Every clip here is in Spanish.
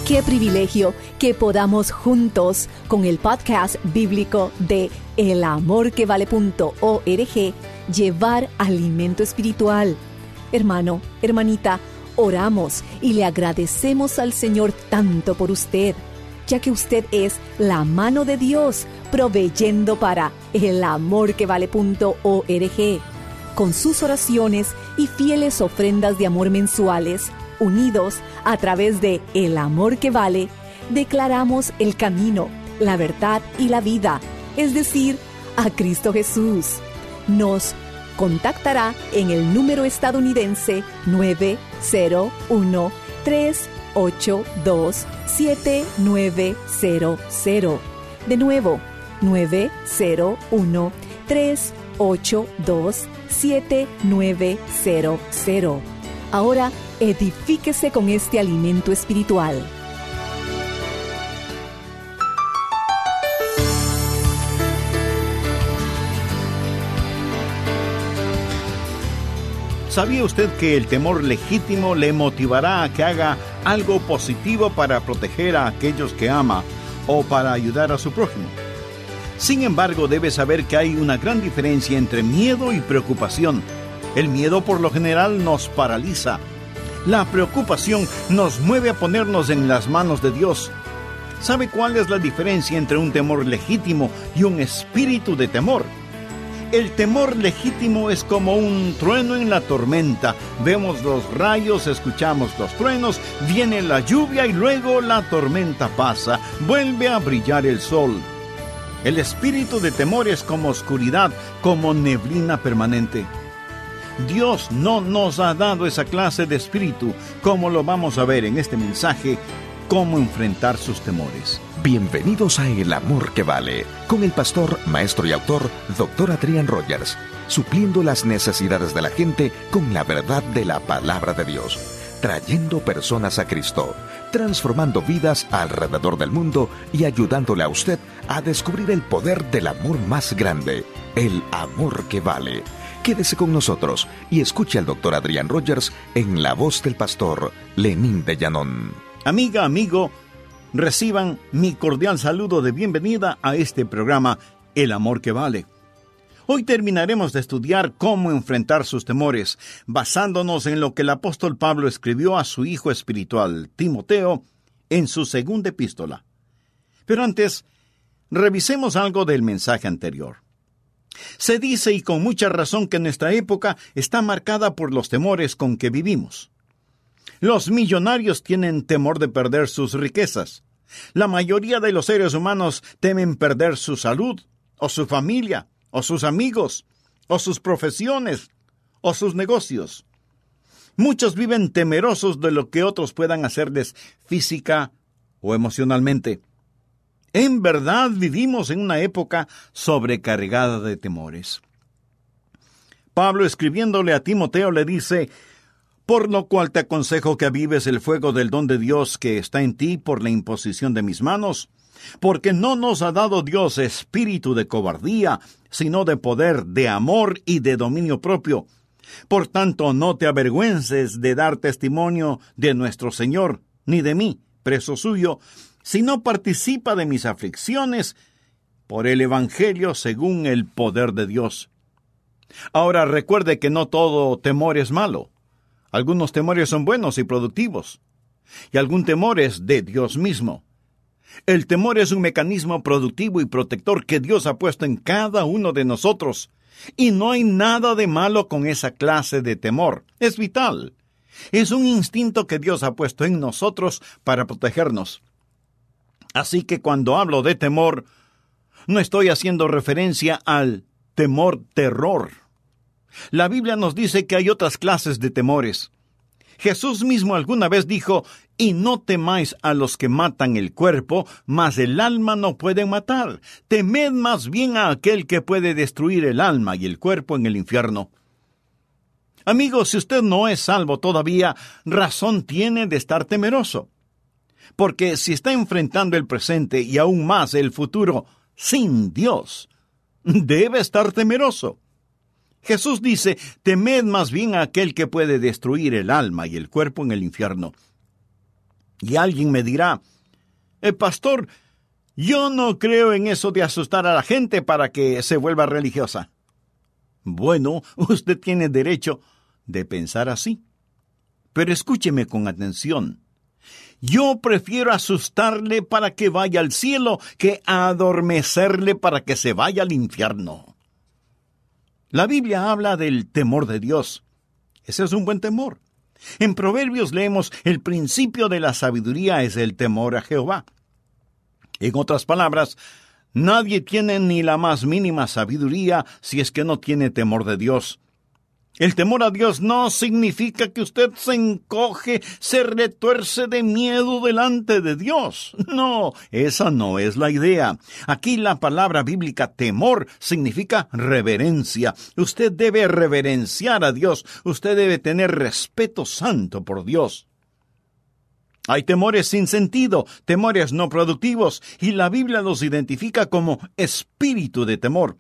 Qué privilegio que podamos juntos con el podcast bíblico de elamorquevale.org llevar alimento espiritual. Hermano, hermanita, oramos y le agradecemos al Señor tanto por usted, ya que usted es la mano de Dios proveyendo para elamorquevale.org. Con sus oraciones y fieles ofrendas de amor mensuales, unidos a través de El Amor que Vale, declaramos el camino, la verdad y la vida, es decir, a Cristo Jesús. Nos contactará en el número estadounidense 901-382-7900. De nuevo, 901-382-7900. Ahora, edifíquese con este alimento espiritual. ¿Sabía usted que el temor legítimo le motivará a que haga algo positivo para proteger a aquellos que ama o para ayudar a su prójimo? Sin embargo, debe saber que hay una gran diferencia entre miedo y preocupación. El miedo por lo general nos paraliza. La preocupación nos mueve a ponernos en las manos de Dios. ¿Sabe cuál es la diferencia entre un temor legítimo y un espíritu de temor? El temor legítimo es como un trueno en la tormenta. Vemos los rayos, escuchamos los truenos, viene la lluvia y luego la tormenta pasa, vuelve a brillar el sol. El espíritu de temor es como oscuridad, como neblina permanente. Dios no nos ha dado esa clase de espíritu, como lo vamos a ver en este mensaje, cómo enfrentar sus temores. Bienvenidos a El Amor que Vale, con el pastor, maestro y autor, Dr. Adrián Rogers, supliendo las necesidades de la gente con la verdad de la palabra de Dios, trayendo personas a Cristo, transformando vidas alrededor del mundo y ayudándole a usted a descubrir el poder del amor más grande, el amor que vale. Quédese con nosotros y escuche al Dr. Adrián Rogers en la voz del pastor Lenín de Llanón. Amiga, amigo, reciban mi cordial saludo de bienvenida a este programa El Amor que Vale. Hoy terminaremos de estudiar cómo enfrentar sus temores, basándonos en lo que el apóstol Pablo escribió a su hijo espiritual, Timoteo, en su segunda epístola. Pero antes, revisemos algo del mensaje anterior. Se dice, y con mucha razón, que nuestra época está marcada por los temores con que vivimos. Los millonarios tienen temor de perder sus riquezas. La mayoría de los seres humanos temen perder su salud, o su familia, o sus amigos, o sus profesiones, o sus negocios. Muchos viven temerosos de lo que otros puedan hacerles física o emocionalmente. En verdad vivimos en una época sobrecargada de temores. Pablo, escribiéndole a Timoteo, le dice: por lo cual te aconsejo que avives el fuego del don de Dios que está en ti por la imposición de mis manos, porque no nos ha dado Dios espíritu de cobardía, sino de poder, de amor y de dominio propio. Por tanto, no te avergüences de dar testimonio de nuestro Señor, ni de mí, preso suyo, sino participa de mis aflicciones por el Evangelio según el poder de Dios. Ahora recuerde que no todo temor es malo. Algunos temores son buenos y productivos, y algún temor es de Dios mismo. El temor es un mecanismo productivo y protector que Dios ha puesto en cada uno de nosotros, y no hay nada de malo con esa clase de temor. Es vital. Es un instinto que Dios ha puesto en nosotros para protegernos. Así que cuando hablo de temor, no estoy haciendo referencia al temor-terror. La Biblia nos dice que hay otras clases de temores. Jesús mismo alguna vez dijo: y no temáis a los que matan el cuerpo, mas el alma no pueden matar. Temed más bien a aquel que puede destruir el alma y el cuerpo en el infierno. Amigos, si usted no es salvo todavía, razón tiene de estar temeroso. Porque si está enfrentando el presente y aún más el futuro sin Dios, debe estar temeroso. Jesús dice: temed más bien a aquel que puede destruir el alma y el cuerpo en el infierno. Y alguien me dirá, pastor, yo no creo en eso de asustar a la gente para que se vuelva religiosa. Bueno, usted tiene derecho de pensar así. Pero escúcheme con atención. Yo prefiero asustarle para que vaya al cielo que adormecerle para que se vaya al infierno. La Biblia habla del temor de Dios. Ese es un buen temor. En Proverbios leemos, el principio de la sabiduría es el temor a Jehová. En otras palabras, nadie tiene ni la más mínima sabiduría si es que no tiene temor de Dios. El temor a Dios no significa que usted se encoge, se retuerce de miedo delante de Dios. No, esa no es la idea. Aquí la palabra bíblica temor significa reverencia. Usted debe reverenciar a Dios. Usted debe tener respeto santo por Dios. Hay temores sin sentido, temores no productivos, y la Biblia los identifica como espíritu de temor.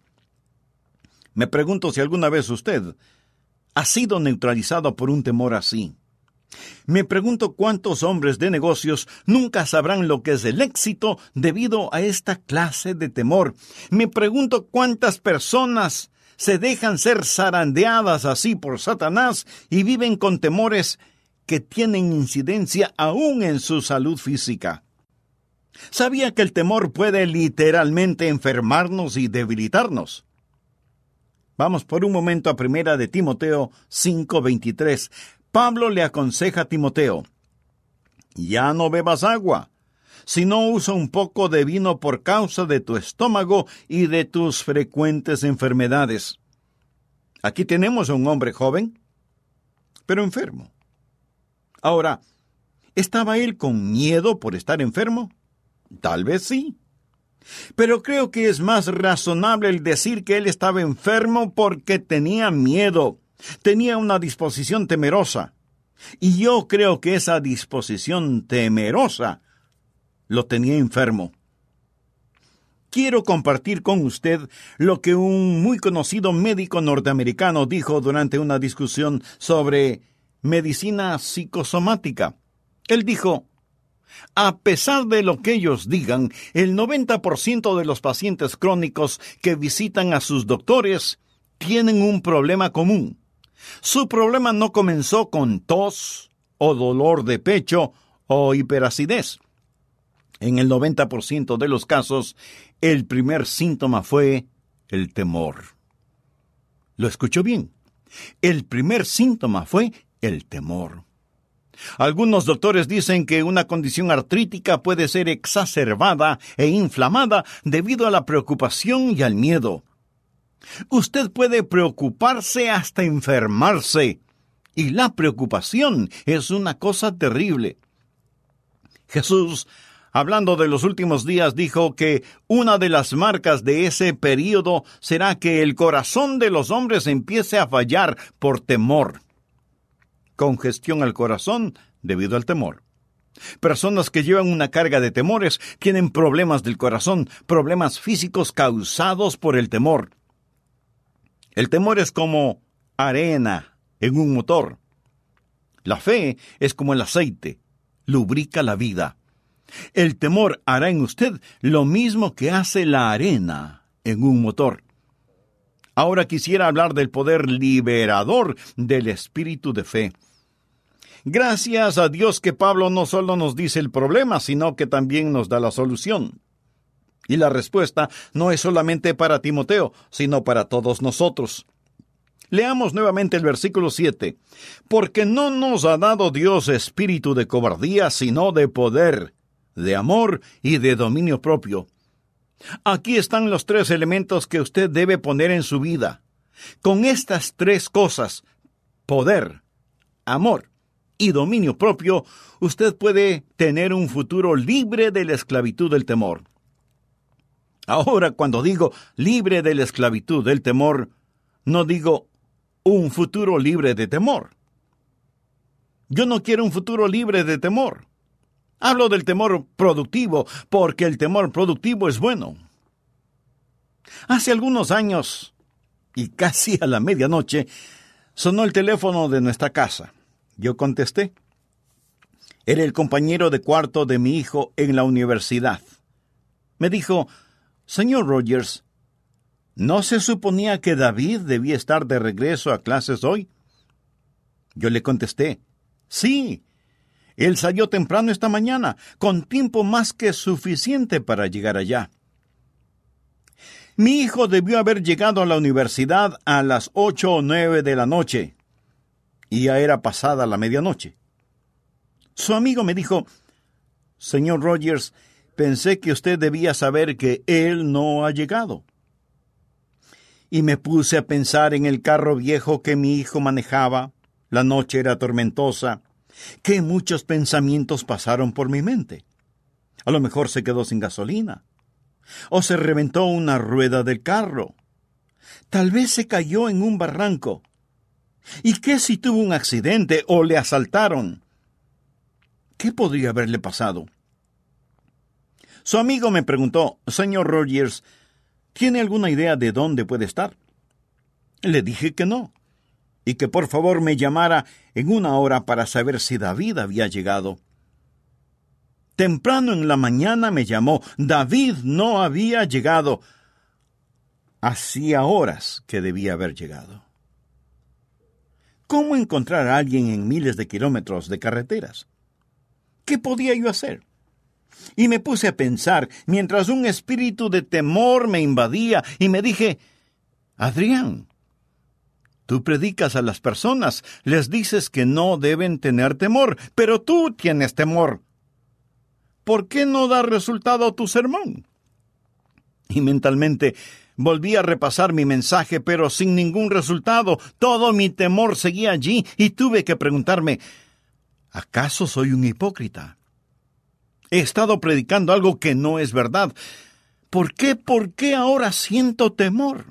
Me pregunto si alguna vez usted ha sido neutralizado por un temor así. Me pregunto cuántos hombres de negocios nunca sabrán lo que es el éxito debido a esta clase de temor. Me pregunto cuántas personas se dejan ser zarandeadas así por Satanás y viven con temores que tienen incidencia aún en su salud física. ¿Sabía que el temor puede literalmente enfermarnos y debilitarnos? Vamos por un momento a 1 de Timoteo 5:23. Pablo le aconseja a Timoteo, ya no bebas agua, sino usa un poco de vino por causa de tu estómago y de tus frecuentes enfermedades. Aquí tenemos a un hombre joven, pero enfermo. Ahora, ¿estaba él con miedo por estar enfermo? Tal vez sí. Pero creo que es más razonable el decir que él estaba enfermo porque tenía miedo, tenía una disposición temerosa. Y yo creo que esa disposición temerosa lo tenía enfermo. Quiero compartir con usted lo que un muy conocido médico norteamericano dijo durante una discusión sobre medicina psicosomática. Él dijo, a pesar de lo que ellos digan, el 90% de los pacientes crónicos que visitan a sus doctores tienen un problema común. Su problema no comenzó con tos o dolor de pecho o hiperacidez. En el 90% de los casos, el primer síntoma fue el temor. ¿Lo escuchó bien? El primer síntoma fue el temor. Algunos doctores dicen que una condición artrítica puede ser exacerbada e inflamada debido a la preocupación y al miedo. Usted puede preocuparse hasta enfermarse, y la preocupación es una cosa terrible. Jesús, hablando de los últimos días, dijo que una de las marcas de ese período será que el corazón de los hombres empiece a fallar por temor. Congestión al corazón debido al temor. Personas que llevan una carga de temores tienen problemas del corazón, problemas físicos causados por el temor. El temor es como arena en un motor. La fe es como el aceite, lubrica la vida. El temor hará en usted lo mismo que hace la arena en un motor. Ahora quisiera hablar del poder liberador del espíritu de fe. Gracias a Dios que Pablo no solo nos dice el problema, sino que también nos da la solución. Y la respuesta no es solamente para Timoteo, sino para todos nosotros. Leamos nuevamente el versículo 7. Porque no nos ha dado Dios espíritu de cobardía, sino de poder, de amor y de dominio propio. Aquí están los 3 elementos que usted debe poner en su vida. Con estas 3 cosas, poder, amor y dominio propio, usted puede tener un futuro libre de la esclavitud del temor. Ahora, cuando digo libre de la esclavitud del temor, no digo un futuro libre de temor. Yo no quiero un futuro libre de temor. Hablo del temor productivo, porque el temor productivo es bueno. Hace algunos años, y casi a la medianoche, sonó el teléfono de nuestra casa. Yo contesté. Era el compañero de cuarto de mi hijo en la universidad. Me dijo: «Señor Rogers, ¿no se suponía que David debía estar de regreso a clases hoy?» Yo le contesté: «Sí, él salió temprano esta mañana, con tiempo más que suficiente para llegar allá». Mi hijo debió haber llegado a la universidad a las 8 o 9 de la noche, y ya era pasada la medianoche. Su amigo me dijo: «Señor Rogers, pensé que usted debía saber que él no ha llegado». Y me puse a pensar en el carro viejo que mi hijo manejaba. La noche era tormentosa. Que muchos pensamientos pasaron por mi mente. A lo mejor se quedó sin gasolina. O se reventó una rueda del carro. Tal vez se cayó en un barranco. ¿Y qué si tuvo un accidente o le asaltaron? ¿Qué podría haberle pasado? Su amigo me preguntó: «Señor Rogers, ¿tiene alguna idea de dónde puede estar?» Le dije que no, y que por favor me llamara en una hora para saber si David había llegado. Temprano en la mañana me llamó. David no había llegado. Hacía horas que debía haber llegado. ¿Cómo encontrar a alguien en miles de kilómetros de carreteras? ¿Qué podía yo hacer? Y me puse a pensar mientras un espíritu de temor me invadía y me dije: «Adrián, tú predicas a las personas, les dices que no deben tener temor, pero tú tienes temor. ¿Por qué no da resultado tu sermón?» Y mentalmente volví a repasar mi mensaje, pero sin ningún resultado. Todo mi temor seguía allí y tuve que preguntarme: ¿acaso soy un hipócrita? He estado predicando algo que no es verdad. ¿Por qué ahora siento temor?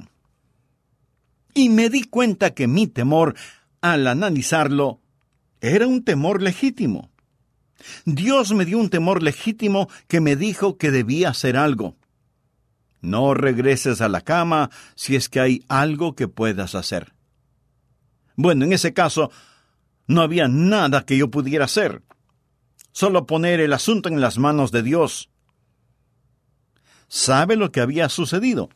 Y me di cuenta que mi temor, al analizarlo, era un temor legítimo. Dios me dio un temor legítimo que me dijo que debía hacer algo. No regreses a la cama si es que hay algo que puedas hacer. Bueno, en ese caso, no había nada que yo pudiera hacer. Solo poner el asunto en las manos de Dios. ¿Sabe lo que había sucedido?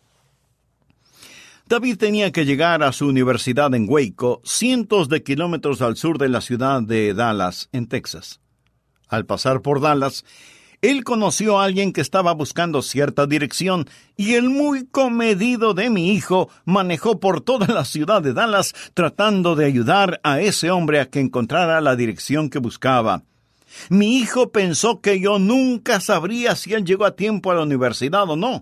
David tenía que llegar a su universidad en Waco, cientos de kilómetros al sur de la ciudad de Dallas, en Texas. Al pasar por Dallas, él conoció a alguien que estaba buscando cierta dirección, y el muy comedido de mi hijo manejó por toda la ciudad de Dallas tratando de ayudar a ese hombre a que encontrara la dirección que buscaba. Mi hijo pensó que yo nunca sabría si él llegó a tiempo a la universidad o no.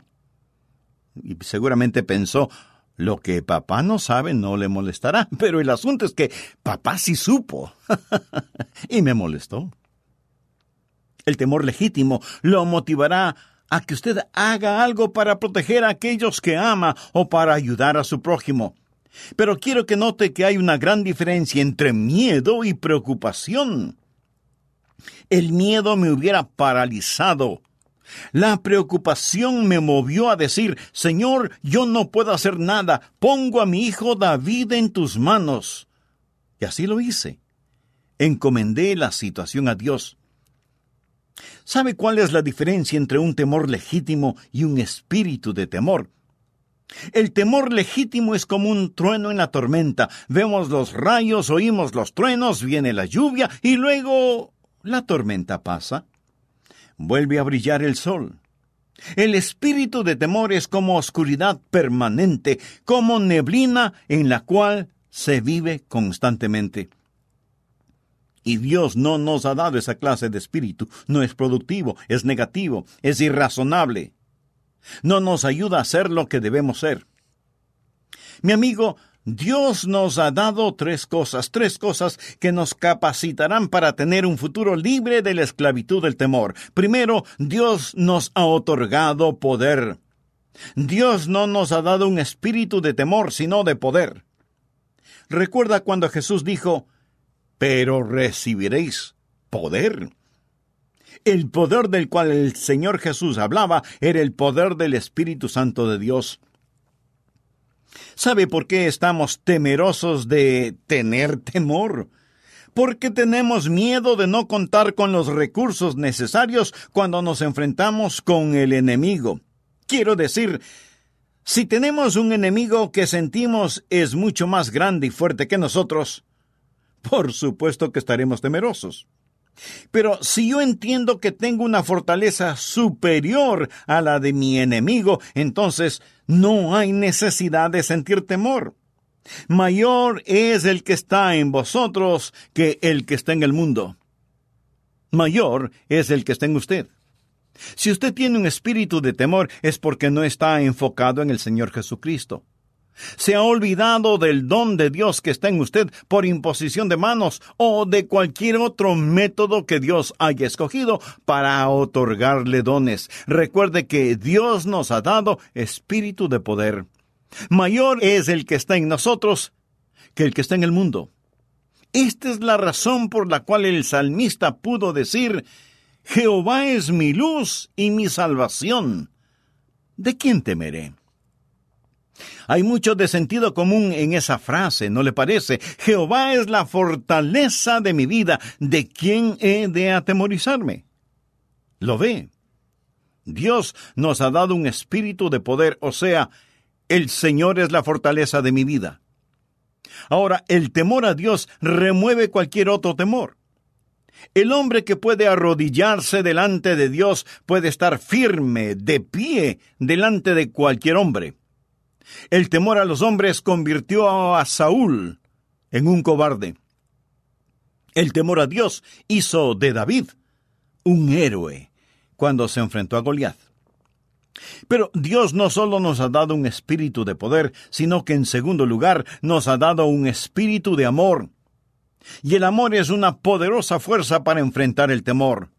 Y seguramente pensó: lo que papá no sabe no le molestará. Pero el asunto es que papá sí supo. Y me molestó. El temor legítimo lo motivará a que usted haga algo para proteger a aquellos que ama o para ayudar a su prójimo. Pero quiero que note que hay una gran diferencia entre miedo y preocupación. El miedo me hubiera paralizado. La preocupación me movió a decir: «Señor, yo no puedo hacer nada. Pongo a mi hijo David en tus manos». Y así lo hice. Encomendé la situación a Dios. ¿Sabe cuál es la diferencia entre un temor legítimo y un espíritu de temor? El temor legítimo es como un trueno en la tormenta. Vemos los rayos, oímos los truenos, viene la lluvia y luego la tormenta pasa. Vuelve a brillar el sol. El espíritu de temor es como oscuridad permanente, como neblina en la cual se vive constantemente. Y Dios no nos ha dado esa clase de espíritu. No es productivo, es negativo, es irrazonable. No nos ayuda a ser lo que debemos ser. Mi amigo, Dios nos ha dado tres cosas que nos capacitarán para tener un futuro libre de la esclavitud del temor. Primero, Dios nos ha otorgado poder. Dios no nos ha dado un espíritu de temor, sino de poder. Recuerda cuando Jesús dijo: «Pero recibiréis poder». El poder del cual el Señor Jesús hablaba era el poder del Espíritu Santo de Dios. ¿Sabe por qué estamos temerosos de tener temor? porque tenemos miedo de no contar con los recursos necesarios cuando nos enfrentamos con el enemigo. Quiero decir, si tenemos un enemigo que sentimos es mucho más grande y fuerte que nosotros, por supuesto que estaremos temerosos. Pero si yo entiendo que tengo una fortaleza superior a la de mi enemigo, entonces no hay necesidad de sentir temor. Mayor es el que está en vosotros que el que está en el mundo. Mayor es el que está en usted. Si usted tiene un espíritu de temor, es porque no está enfocado en el Señor Jesucristo. Se ha olvidado del don de Dios que está en usted por imposición de manos o de cualquier otro método que Dios haya escogido para otorgarle dones. Recuerde que Dios nos ha dado espíritu de poder. Mayor es el que está en nosotros que el que está en el mundo. Esta es la razón por la cual el salmista pudo decir: Jehová es mi luz y mi salvación. ¿De quién temeré? Hay mucho de sentido común en esa frase, ¿no le parece? Jehová es la fortaleza de mi vida. ¿De quién he de atemorizarme? ¿Lo ve? Dios nos ha dado un espíritu de poder, o sea, el Señor es la fortaleza de mi vida. Ahora, el temor a Dios remueve cualquier otro temor. El hombre que puede arrodillarse delante de Dios puede estar firme, de pie, delante de cualquier hombre. El temor a los hombres convirtió a Saúl en un cobarde. El temor a Dios hizo de David un héroe cuando se enfrentó a Goliat. Pero Dios no solo nos ha dado un espíritu de poder, sino que en segundo lugar nos ha dado un espíritu de amor. Y el amor es una poderosa fuerza para enfrentar el temor.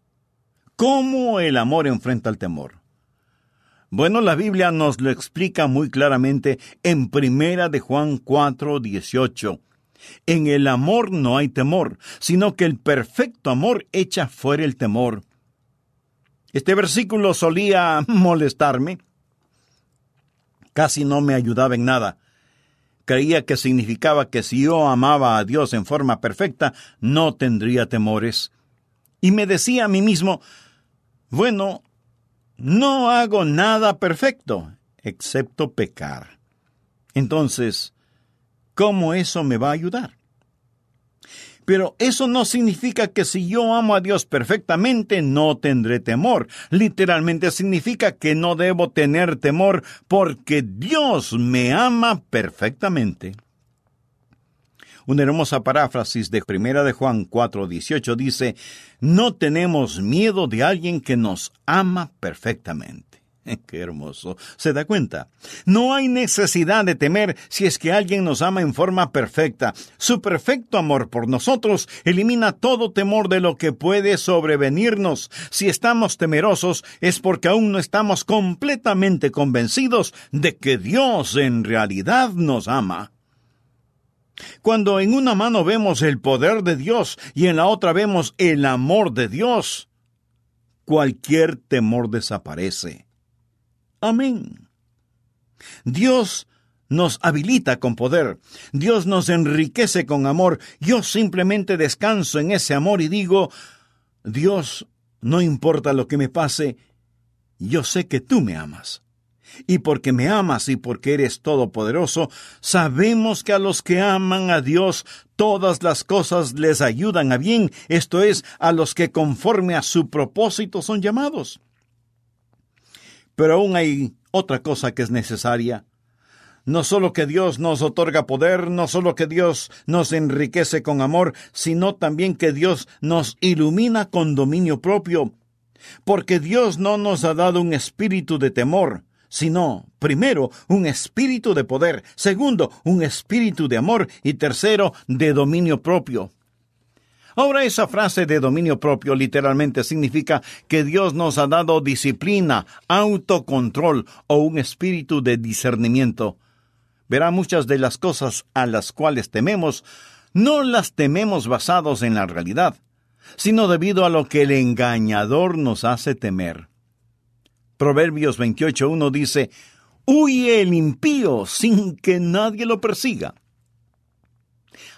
¿Cómo el amor enfrenta el temor? Bueno, la Biblia nos lo explica muy claramente en 1 de Juan 4:18. En el amor no hay temor, sino que el perfecto amor echa fuera el temor. Este versículo solía molestarme. Casi no me ayudaba en nada. Creía que significaba que si yo amaba a Dios en forma perfecta, no tendría temores. Y me decía a mí mismo, bueno, no hago nada perfecto, excepto pecar. Entonces, ¿cómo eso me va a ayudar? Pero eso no significa que si yo amo a Dios perfectamente no tendré temor. Literalmente significa que no debo tener temor porque Dios me ama perfectamente. Una hermosa paráfrasis de 1 de Juan 4:18 dice: no tenemos miedo de alguien que nos ama perfectamente. ¡Qué hermoso! ¿Se da cuenta? No hay necesidad de temer si es que alguien nos ama en forma perfecta. Su perfecto amor por nosotros elimina todo temor de lo que puede sobrevenirnos. Si estamos temerosos es porque aún no estamos completamente convencidos de que Dios en realidad nos ama. Cuando en una mano vemos el poder de Dios y en la otra vemos el amor de Dios, cualquier temor desaparece. Amén. Dios nos habilita con poder. Dios nos enriquece con amor. Yo simplemente descanso en ese amor y digo: Dios, no importa lo que me pase, yo sé que tú me amas. Y porque me amas y porque eres todopoderoso, sabemos que a los que aman a Dios, todas las cosas les ayudan a bien, esto es, a los que conforme a su propósito son llamados. Pero aún hay otra cosa que es necesaria. No solo que Dios nos otorga poder, no solo que Dios nos enriquece con amor, sino también que Dios nos ilumina con dominio propio. Porque Dios no nos ha dado un espíritu de temor, sino, primero, un espíritu de poder, segundo, un espíritu de amor y tercero, de dominio propio. Ahora, esa frase de dominio propio literalmente significa que Dios nos ha dado disciplina, autocontrol o un espíritu de discernimiento. Verá, muchas de las cosas a las cuales tememos, no las tememos basados en la realidad, sino debido a lo que el engañador nos hace temer. Proverbios 28:1 dice: huye el impío sin que nadie lo persiga.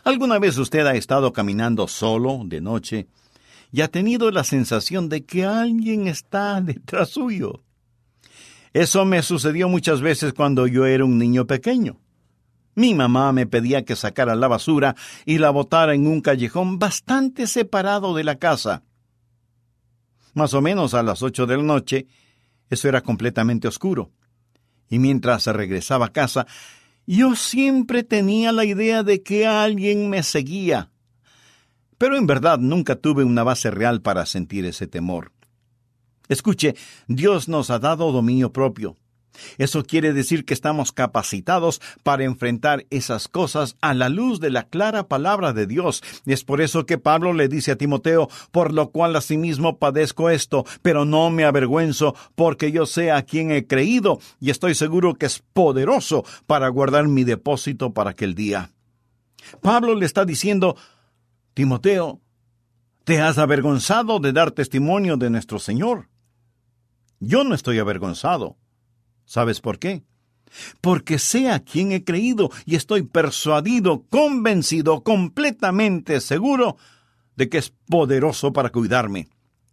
¿Alguna vez usted ha estado caminando solo de noche y ha tenido la sensación de que alguien está detrás suyo? Eso me sucedió muchas veces cuando yo era un niño pequeño. Mi mamá me pedía que sacara la basura y la botara en un callejón bastante separado de la casa. Más o menos a las 8 de la noche, eso era completamente oscuro. Y mientras regresaba a casa, yo siempre tenía la idea de que alguien me seguía. Pero en verdad nunca tuve una base real para sentir ese temor. Escuche, Dios nos ha dado dominio propio. Eso quiere decir que estamos capacitados para enfrentar esas cosas a la luz de la clara palabra de Dios. Y es por eso que Pablo le dice a Timoteo: por lo cual asimismo padezco esto, pero no me avergüenzo, porque yo sé a quién he creído, y estoy seguro que es poderoso para guardar mi depósito para aquel día. Pablo le está diciendo: Timoteo, ¿te has avergonzado de dar testimonio de nuestro Señor? Yo no estoy avergonzado. ¿Sabes por qué? Porque sé a quién he creído y estoy persuadido, convencido, completamente seguro de que es poderoso para cuidarme.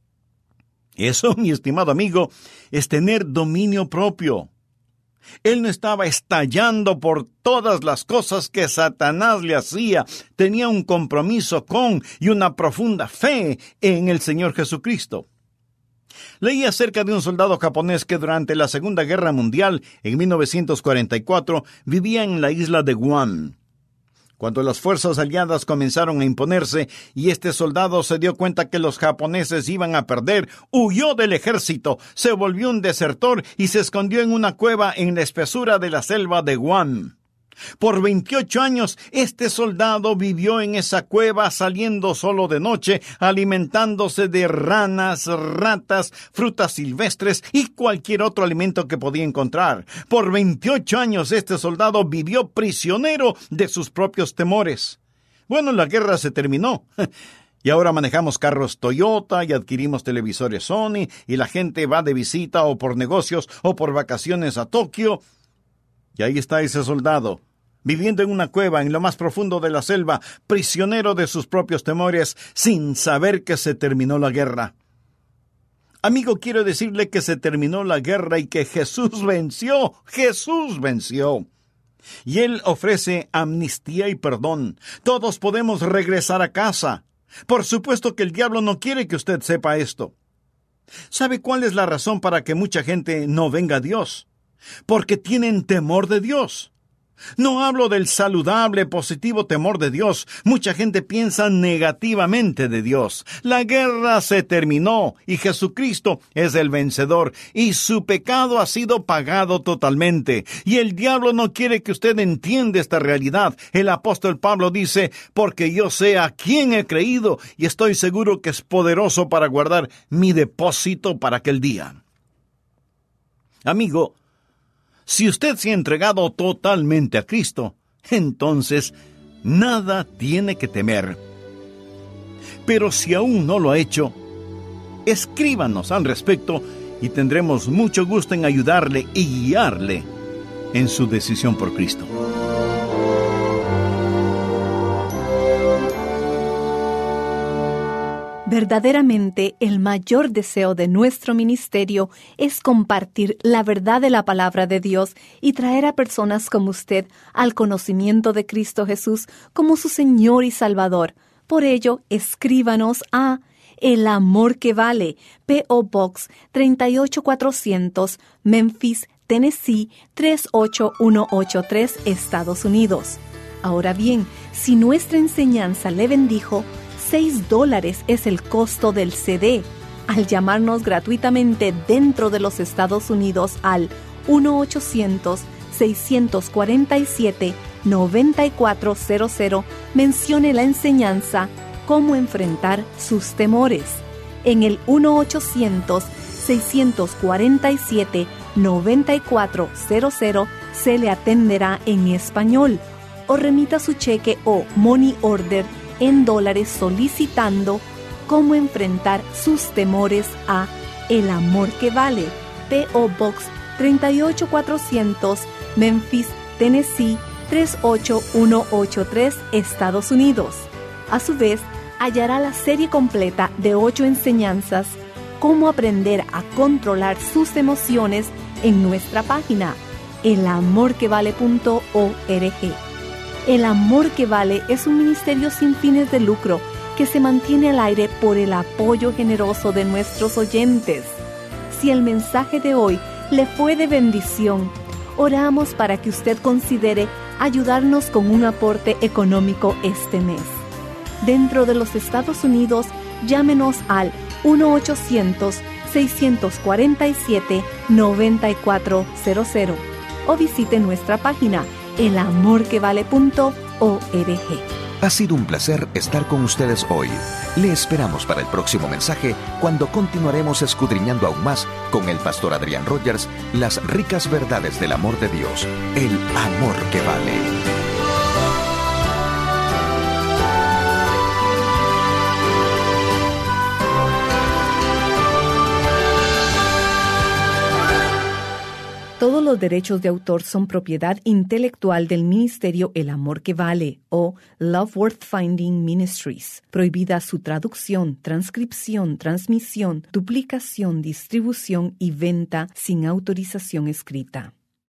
Eso, mi estimado amigo, es tener dominio propio. Él no estaba estallando por todas las cosas que Satanás le hacía. Tenía un compromiso con y una profunda fe en el Señor Jesucristo. Leí acerca de un soldado japonés que durante la Segunda Guerra Mundial, en 1944, vivía en la isla de Guam. Cuando las fuerzas aliadas comenzaron a imponerse y este soldado se dio cuenta que los japoneses iban a perder, huyó del ejército, se volvió un desertor y se escondió en una cueva en la espesura de la selva de Guam. Por 28 años, este soldado vivió en esa cueva, saliendo solo de noche, alimentándose de ranas, ratas, frutas silvestres y cualquier otro alimento que podía encontrar. Por 28 años, este soldado vivió prisionero de sus propios temores. Bueno, la guerra se terminó. Y ahora manejamos carros Toyota y adquirimos televisores Sony, y la gente va de visita o por negocios o por vacaciones a Tokio. Y ahí está ese soldado, viviendo en una cueva en lo más profundo de la selva, prisionero de sus propios temores, sin saber que se terminó la guerra. Amigo, quiero decirle que se terminó la guerra y que Jesús venció. ¡Jesús venció! Y Él ofrece amnistía y perdón. Todos podemos regresar a casa. Por supuesto que el diablo no quiere que usted sepa esto. ¿Sabe cuál es la razón para que mucha gente no venga a Dios? Porque tienen temor de Dios. No hablo del saludable, positivo temor de Dios. Mucha gente piensa negativamente de Dios. La guerra se terminó y Jesucristo es el vencedor y su pecado ha sido pagado totalmente. Y el diablo no quiere que usted entienda esta realidad. El apóstol Pablo dice: porque yo sé a quién he creído y estoy seguro que es poderoso para guardar mi depósito para aquel día. Amigo, si usted se ha entregado totalmente a Cristo, entonces nada tiene que temer. Pero si aún no lo ha hecho, escríbanos al respecto y tendremos mucho gusto en ayudarle y guiarle en su decisión por Cristo. Verdaderamente, el mayor deseo de nuestro ministerio es compartir la verdad de la palabra de Dios y traer a personas como usted al conocimiento de Cristo Jesús como su Señor y Salvador. Por ello, escríbanos a El Amor que Vale, P.O. Box 38400, Memphis, Tennessee 38183, Estados Unidos. Ahora bien, si nuestra enseñanza le bendijo, $6 es el costo del CD. Al llamarnos gratuitamente dentro de los Estados Unidos al 1-800-647-9400, mencione la enseñanza Cómo enfrentar sus temores. En el 1-800-647-9400 se le atenderá en español, o remita su cheque o money order en dólares solicitando Cómo enfrentar sus temores a El Amor que Vale, P.O. Box 38400, Memphis, Tennessee 38183, Estados Unidos. A su vez, hallará la serie completa de 8 enseñanzas Cómo aprender a controlar sus emociones en nuestra página elamorquevale.org. El Amor que Vale es un ministerio sin fines de lucro que se mantiene al aire por el apoyo generoso de nuestros oyentes. Si el mensaje de hoy le fue de bendición, oramos para que usted considere ayudarnos con un aporte económico este mes. Dentro de los Estados Unidos, llámenos al 1-800-647-9400 o visite nuestra página elamorquevale.org. Ha sido un placer estar con ustedes hoy. Le esperamos para el próximo mensaje, cuando continuaremos escudriñando aún más con el pastor Adrián Rogers las ricas verdades del amor de Dios, el amor que vale. Todos los derechos de autor son propiedad intelectual del ministerio El Amor que Vale o Love Worth Finding Ministries. Prohibida su traducción, transcripción, transmisión, duplicación, distribución y venta sin autorización escrita.